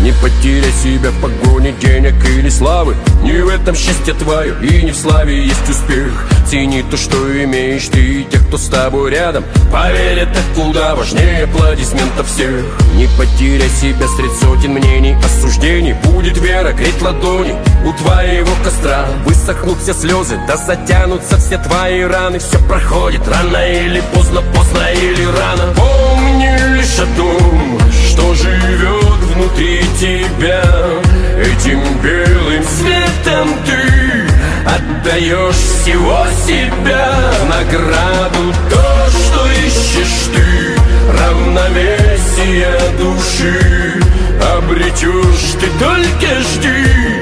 Не потеряй себя в погоне денег или славы. Не в этом счастье твое и не в славе есть успех. Цени то, что имеешь ты, и тех, кто с тобой рядом. Поверь, это куда важнее аплодисментов всех. Не потеряй себя среди сотен мнений, осуждений. Будет вера, греть ладони у твоего костра. Высохнут все слезы, да затянутся все твои раны. Все проходит рано или поздно, поздно или рано. Помни лишь о том, что живет внутри тебя. Этим белым светом ты отдаешь всего себя. В награду то, что ищешь ты, равновесие души обретешь, ты только жди.